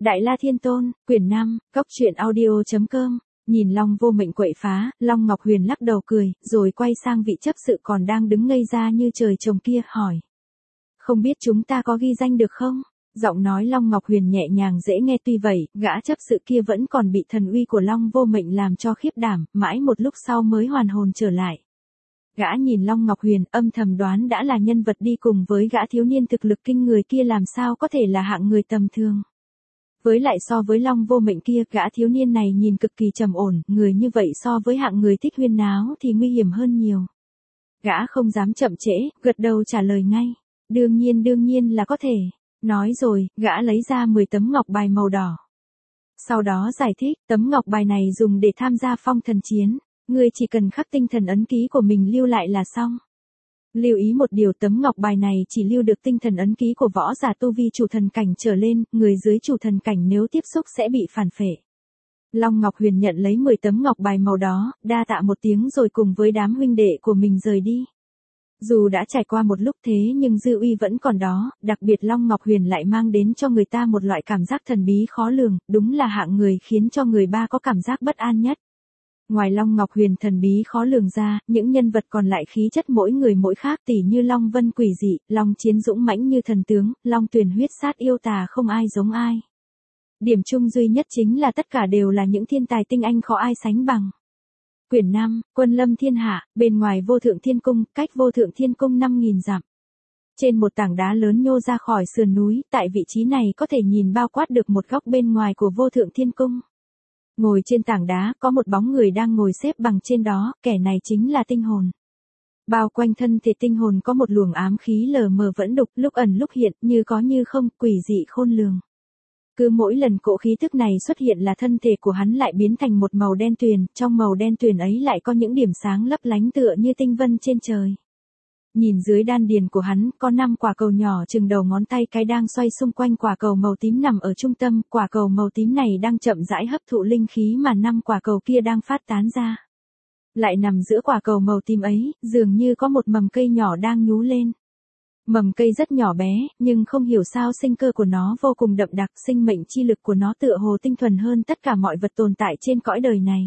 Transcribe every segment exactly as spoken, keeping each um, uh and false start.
Đại La Thiên Tôn, quyển năm, góc truyện audio chấm com. Nhìn Long Vô Mệnh quậy phá, Long Ngọc Huyền lắc đầu cười, rồi quay sang vị chấp sự còn đang đứng ngây ra như trời trồng kia, hỏi. Không biết chúng ta có ghi danh được không? Giọng nói Long Ngọc Huyền nhẹ nhàng dễ nghe, tuy vậy, gã chấp sự kia vẫn còn bị thần uy của Long Vô Mệnh làm cho khiếp đảm, mãi một lúc sau mới hoàn hồn trở lại. Gã nhìn Long Ngọc Huyền, âm thầm đoán đã là nhân vật đi cùng với gã thiếu niên thực lực kinh người kia làm sao có thể là hạng người tầm thường. Với lại so với Long Vô Mệnh kia, gã thiếu niên này nhìn cực kỳ trầm ổn, người như vậy so với hạng người thích huyên náo thì nguy hiểm hơn nhiều. Gã không dám chậm trễ, gật đầu trả lời ngay. Đương nhiên đương nhiên là có thể. Nói rồi, gã lấy ra mười tấm ngọc bài màu đỏ. Sau đó giải thích, tấm ngọc bài này dùng để tham gia phong thần chiến. Ngươi chỉ cần khắc tinh thần ấn ký của mình lưu lại là xong. Lưu ý một điều, tấm ngọc bài này chỉ lưu được tinh thần ấn ký của võ giả tu vi chủ thần cảnh trở lên, người dưới chủ thần cảnh nếu tiếp xúc sẽ bị phản phệ. Long Ngọc Huyền nhận lấy mười tấm ngọc bài màu đó, đa tạ một tiếng rồi cùng với đám huynh đệ của mình rời đi. Dù đã trải qua một lúc thế nhưng dư uy vẫn còn đó, đặc biệt Long Ngọc Huyền lại mang đến cho người ta một loại cảm giác thần bí khó lường, đúng là hạng người khiến cho người ba có cảm giác bất an nhất. Ngoài Long Ngọc Huyền thần bí khó lường ra, những nhân vật còn lại khí chất mỗi người mỗi khác, tỉ như Long Vân quỷ dị, Long Chiến dũng mãnh như thần tướng, Long Tuyền huyết sát yêu tà không ai giống ai. Điểm chung duy nhất chính là tất cả đều là những thiên tài tinh anh khó ai sánh bằng. Quyển năm, Quân lâm thiên hạ, bên ngoài Vô Thượng Thiên Cung, cách Vô Thượng Thiên Cung năm nghìn dặm. Trên một tảng đá lớn nhô ra khỏi sườn núi, tại vị trí này có thể nhìn bao quát được một góc bên ngoài của Vô Thượng Thiên Cung. Ngồi trên tảng đá, có một bóng người đang ngồi xếp bằng trên đó, kẻ này chính là tinh hồn. Bao quanh thân thể tinh hồn có một luồng ám khí lờ mờ vẫn đục, lúc ẩn lúc hiện, như có như không, quỷ dị khôn lường. Cứ mỗi lần cỗ khí tức này xuất hiện là thân thể của hắn lại biến thành một màu đen tuyền, trong màu đen tuyền ấy lại có những điểm sáng lấp lánh tựa như tinh vân trên trời. Nhìn dưới đan điền của hắn, có năm quả cầu nhỏ chừng đầu ngón tay cái đang xoay xung quanh quả cầu màu tím nằm ở trung tâm, quả cầu màu tím này đang chậm rãi hấp thụ linh khí mà năm quả cầu kia đang phát tán ra. Lại nằm giữa quả cầu màu tím ấy, dường như có một mầm cây nhỏ đang nhú lên. Mầm cây rất nhỏ bé, nhưng không hiểu sao sinh cơ của nó vô cùng đậm đặc, sinh mệnh chi lực của nó tựa hồ tinh thuần hơn tất cả mọi vật tồn tại trên cõi đời này.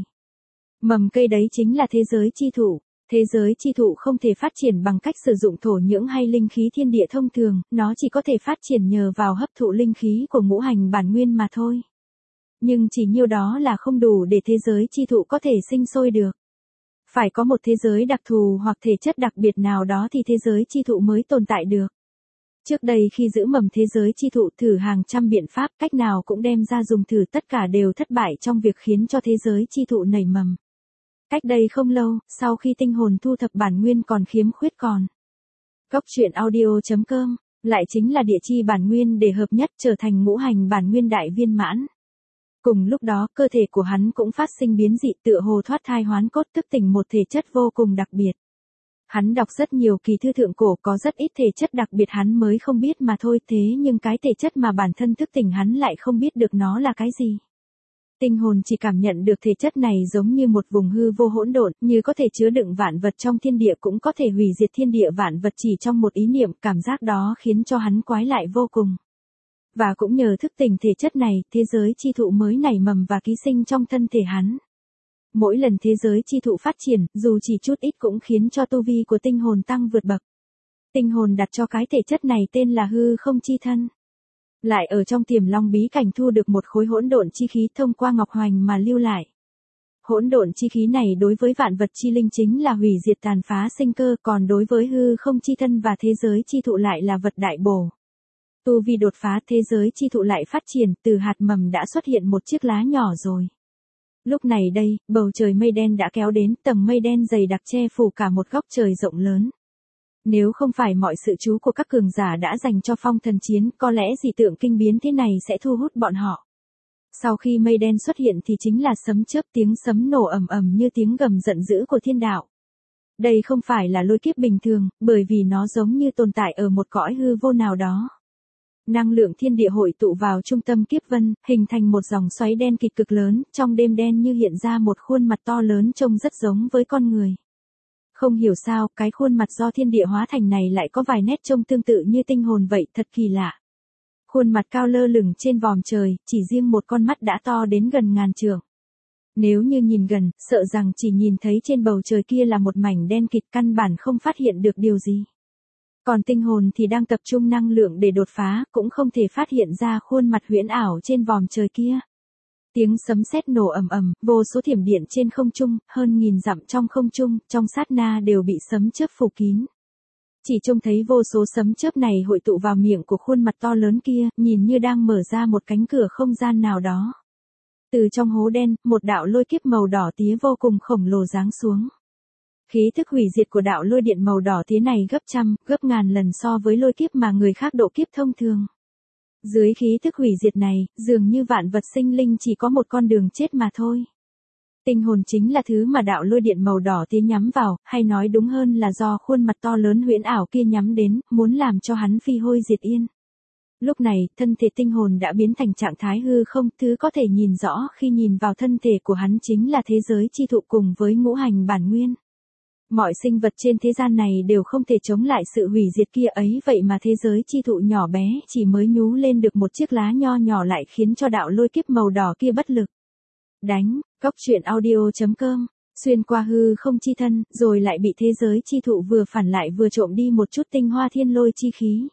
Mầm cây đấy chính là thế giới chi thụ. Thế giới chi thụ không thể phát triển bằng cách sử dụng thổ nhưỡng hay linh khí thiên địa thông thường, nó chỉ có thể phát triển nhờ vào hấp thụ linh khí của ngũ hành bản nguyên mà thôi. Nhưng chỉ nhiêu đó là không đủ để thế giới chi thụ có thể sinh sôi được. Phải có một thế giới đặc thù hoặc thể chất đặc biệt nào đó thì thế giới chi thụ mới tồn tại được. Trước đây khi giữ mầm thế giới chi thụ thử hàng trăm biện pháp, cách nào cũng đem ra dùng thử, tất cả đều thất bại trong việc khiến cho thế giới chi thụ nảy mầm. Cách đây không lâu, sau khi tinh hồn thu thập bản nguyên còn khiếm khuyết còn. Góc truyện audio chấm com, lại chính là địa chi bản nguyên để hợp nhất trở thành ngũ hành bản nguyên đại viên mãn. Cùng lúc đó, cơ thể của hắn cũng phát sinh biến dị, tựa hồ thoát thai hoán cốt, thức tỉnh một thể chất vô cùng đặc biệt. Hắn đọc rất nhiều kỳ thư thượng cổ, có rất ít thể chất đặc biệt hắn mới không biết mà thôi, thế nhưng cái thể chất mà bản thân thức tỉnh hắn lại không biết được nó là cái gì. Tinh hồn chỉ cảm nhận được thể chất này giống như một vùng hư vô hỗn độn, như có thể chứa đựng vạn vật trong thiên địa cũng có thể hủy diệt thiên địa vạn vật chỉ trong một ý niệm, cảm giác đó khiến cho hắn quái lại vô cùng. Và cũng nhờ thức tỉnh thể chất này, thế giới chi thụ mới nảy mầm và ký sinh trong thân thể hắn. Mỗi lần thế giới chi thụ phát triển, dù chỉ chút ít cũng khiến cho tu vi của tinh hồn tăng vượt bậc. Tinh hồn đặt cho cái thể chất này tên là hư không chi thân. Lại ở trong Tiềm Long bí cảnh thu được một khối hỗn độn chi khí thông qua ngọc hoành mà lưu lại. Hỗn độn chi khí này đối với vạn vật chi linh chính là hủy diệt tàn phá sinh cơ, còn đối với hư không chi thân và thế giới chi thụ lại là vật đại bổ. Tu vi đột phá, thế giới chi thụ lại phát triển, từ hạt mầm đã xuất hiện một chiếc lá nhỏ rồi. Lúc này đây, bầu trời mây đen đã kéo đến, tầng mây đen dày đặc che phủ cả một góc trời rộng lớn. Nếu không phải mọi sự chú của các cường giả đã dành cho phong thần chiến, có lẽ dị tượng kinh biến thế này sẽ thu hút bọn họ. Sau khi mây đen xuất hiện thì chính là sấm chớp, tiếng sấm nổ ầm ầm như tiếng gầm giận dữ của thiên đạo. Đây không phải là lôi kiếp bình thường, bởi vì nó giống như tồn tại ở một cõi hư vô nào đó. Năng lượng thiên địa hội tụ vào trung tâm kiếp vân, hình thành một dòng xoáy đen kịt cực lớn, trong đêm đen như hiện ra một khuôn mặt to lớn trông rất giống với con người. Không hiểu sao, cái khuôn mặt do thiên địa hóa thành này lại có vài nét trông tương tự như tinh hồn vậy, thật kỳ lạ. Khuôn mặt cao lơ lửng trên vòm trời, chỉ riêng một con mắt đã to đến gần ngàn trượng. Nếu như nhìn gần, sợ rằng chỉ nhìn thấy trên bầu trời kia là một mảnh đen kịt, căn bản không phát hiện được điều gì. Còn tinh hồn thì đang tập trung năng lượng để đột phá, cũng không thể phát hiện ra khuôn mặt huyễn ảo trên vòm trời kia. Tiếng sấm sét nổ ầm ầm, vô số thiểm điện trên không trung, hơn nghìn dặm trong không trung, trong sát na đều bị sấm chớp phủ kín. Chỉ trông thấy vô số sấm chớp này hội tụ vào miệng của khuôn mặt to lớn kia, nhìn như đang mở ra một cánh cửa không gian nào đó. Từ trong hố đen, một đạo lôi kiếp màu đỏ tía vô cùng khổng lồ giáng xuống. Khí thức hủy diệt của đạo lôi điện màu đỏ tía này gấp trăm, gấp ngàn lần so với lôi kiếp mà người khác độ kiếp thông thường. Dưới khí thức hủy diệt này, dường như vạn vật sinh linh chỉ có một con đường chết mà thôi. Tinh hồn chính là thứ mà đạo lôi điện màu đỏ tía nhắm vào, hay nói đúng hơn là do khuôn mặt to lớn huyễn ảo kia nhắm đến, muốn làm cho hắn phi hôi diệt yên. Lúc này, thân thể tinh hồn đã biến thành trạng thái hư không, thứ có thể nhìn rõ khi nhìn vào thân thể của hắn chính là thế giới chi thụ cùng với ngũ hành bản nguyên. Mọi sinh vật trên thế gian này đều không thể chống lại sự hủy diệt kia ấy, vậy mà thế giới chi thụ nhỏ bé chỉ mới nhú lên được một chiếc lá nho nhỏ lại khiến cho đạo lôi kiếp màu đỏ kia bất lực. Đánh, cóc truyện audio chấm com, xuyên qua hư không chi thân, rồi lại bị thế giới chi thụ vừa phản lại vừa trộm đi một chút tinh hoa thiên lôi chi khí.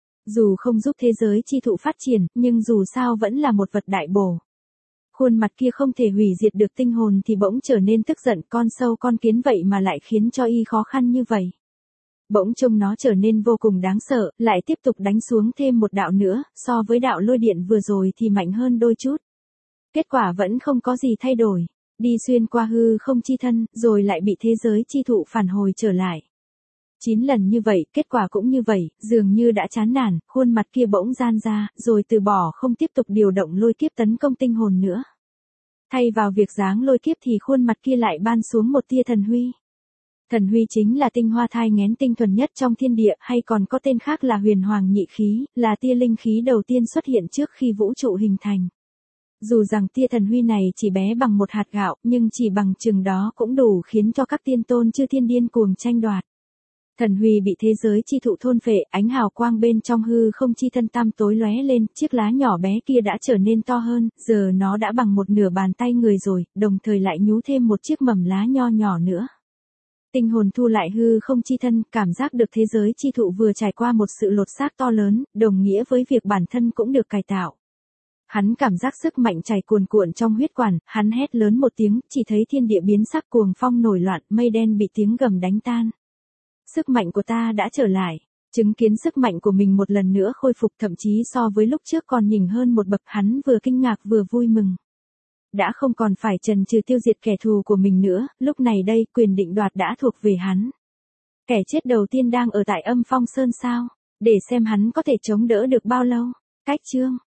Dù không giúp thế giới chi thụ phát triển, nhưng dù sao vẫn là một vật đại bổ. Khuôn mặt kia không thể hủy diệt được tinh hồn thì bỗng trở nên tức giận, con sâu con kiến vậy mà lại khiến cho y khó khăn như vậy. Bỗng trông nó trở nên vô cùng đáng sợ, lại tiếp tục đánh xuống thêm một đạo nữa, so với đạo lôi điện vừa rồi thì mạnh hơn đôi chút. Kết quả vẫn không có gì thay đổi, đi xuyên qua hư không chi thân, rồi lại bị thế giới chi thụ phản hồi trở lại. Chín lần như vậy, kết quả cũng như vậy, dường như đã chán nản, khuôn mặt kia bỗng gian ra, rồi từ bỏ không tiếp tục điều động lôi kiếp tấn công tinh hồn nữa. Thay vào việc giáng lôi kiếp thì khuôn mặt kia lại ban xuống một tia thần huy. Thần huy chính là tinh hoa thai nghén tinh thuần nhất trong thiên địa, hay còn có tên khác là huyền hoàng nhị khí, là tia linh khí đầu tiên xuất hiện trước khi vũ trụ hình thành. Dù rằng tia thần huy này chỉ bé bằng một hạt gạo, nhưng chỉ bằng chừng đó cũng đủ khiến cho các tiên tôn chư thiên điên cuồng tranh đoạt. Thần huy bị thế giới chi thụ thôn phệ, ánh hào quang bên trong hư không chi thân tam tối lóe lên, chiếc lá nhỏ bé kia đã trở nên to hơn, giờ nó đã bằng một nửa bàn tay người rồi, đồng thời lại nhú thêm một chiếc mầm lá nho nhỏ nữa. Tinh hồn thu lại hư không chi thân, cảm giác được thế giới chi thụ vừa trải qua một sự lột xác to lớn, đồng nghĩa với việc bản thân cũng được cải tạo. Hắn cảm giác sức mạnh chảy cuồn cuộn trong huyết quản, hắn hét lớn một tiếng, chỉ thấy thiên địa biến sắc, cuồng phong nổi loạn, mây đen bị tiếng gầm đánh tan. Sức mạnh của ta đã trở lại, chứng kiến sức mạnh của mình một lần nữa khôi phục, thậm chí so với lúc trước còn nhỉnh hơn một bậc, hắn vừa kinh ngạc vừa vui mừng. Đã không còn phải chần chừ tiêu diệt kẻ thù của mình nữa, lúc này đây quyền định đoạt đã thuộc về hắn. Kẻ chết đầu tiên đang ở tại Âm Phong Sơn sao, để xem hắn có thể chống đỡ được bao lâu. Cách chương